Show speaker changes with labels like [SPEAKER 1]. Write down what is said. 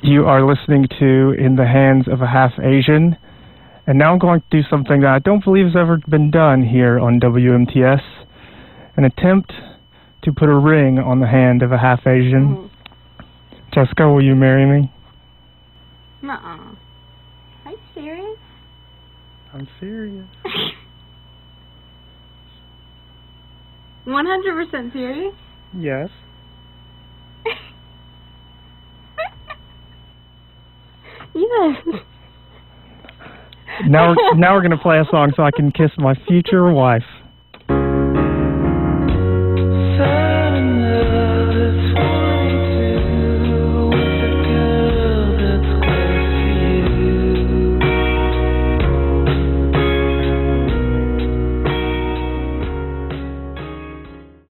[SPEAKER 1] You are listening to In the Hands of a Half Asian. And now I'm going to do something that I don't believe has ever been done here on WMTS. An attempt to put a ring on the hand of a half Asian. Jessica, will you marry me?
[SPEAKER 2] Nuh-uh. Are you serious?
[SPEAKER 1] I'm serious.
[SPEAKER 2] 100% serious?
[SPEAKER 1] Yes.
[SPEAKER 2] Yes.
[SPEAKER 1] Now we're going to play a song so I can kiss my future wife.